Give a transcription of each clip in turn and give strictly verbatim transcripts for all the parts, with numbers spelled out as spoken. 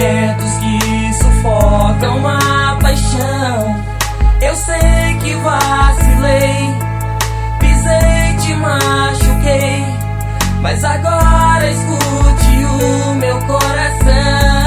sentimentos que sufocam a paixão. Eu sei que vacilei, pisei, te machuquei, mas agora escute o meu coração.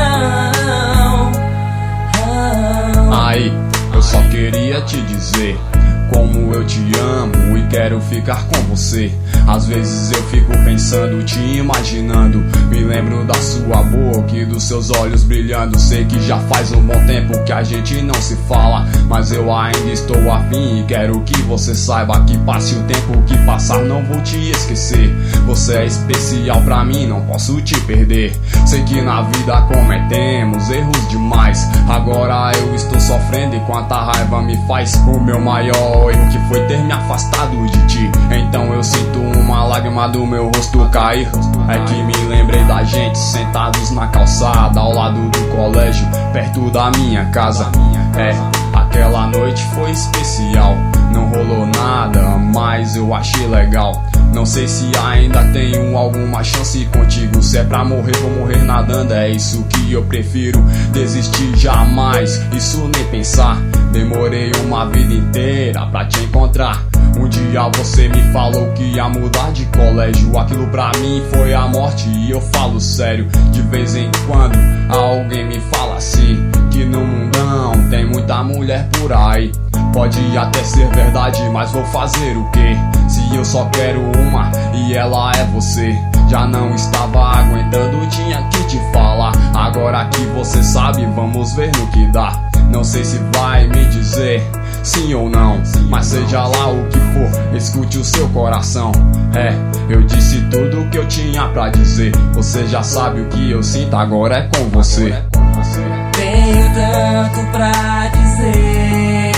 Aí, eu só queria te dizer como eu te amo e quero ficar com você. Às vezes eu fico pensando, te imaginando. Me lembro da sua boca e dos seus olhos brilhando. Sei que já faz um bom tempo que a gente não se fala, mas eu ainda estou afim e quero que você saiba que passe o tempo que passar, não vou te esquecer. Você é especial pra mim, não posso te perder. Sei que na vida cometemos erros demais. Agora eu estou sofrendo e quanta raiva me faz. O meu maior erro que foi ter me afastado de ti. Então eu sinto uma lágrima do meu rosto cair. É que me lembrei da gente sentados na calçada ao lado do colégio, perto da minha casa. É, aquela noite foi especial. Não rolou nada, mas eu achei legal. Não sei se ainda tenho alguma chance contigo. Se é pra morrer, vou morrer nadando. É isso que eu prefiro, desistir jamais, isso nem pensar. Demorei uma vida inteira pra te encontrar. Um dia você me falou que ia mudar de colégio. Aquilo pra mim foi a morte e eu falo sério. De vez em quando alguém me fala assim, que no mundão tem muita mulher por aí. Pode até ser verdade, mas vou fazer o quê? Se eu só quero uma e ela é você. Já não estava aguentando, tinha que te falar. Agora que você sabe, vamos ver no que dá. Não sei se vai me dizer sim ou não, mas seja lá o que for, escute o seu coração. É, eu disse tudo o que eu tinha pra dizer. Você já sabe o que eu sinto, agora é com você. Tenho tanto pra dizer.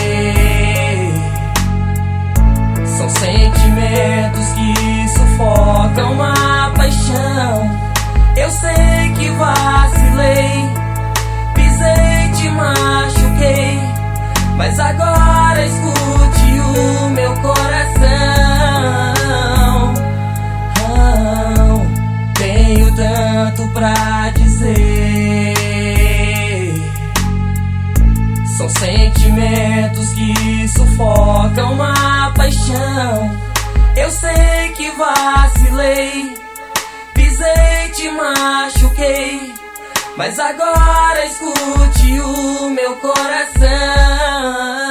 São sentimentos que sufocam a paixão. Eu sei que vacilei, pisei, te machuquei, mas agora escute o meu coração. Oh, tenho tanto pra dizer. São sentimentos que sufocam a paixão. Eu sei que vacilei, pisei, te machuquei, mas agora escute o meu coração.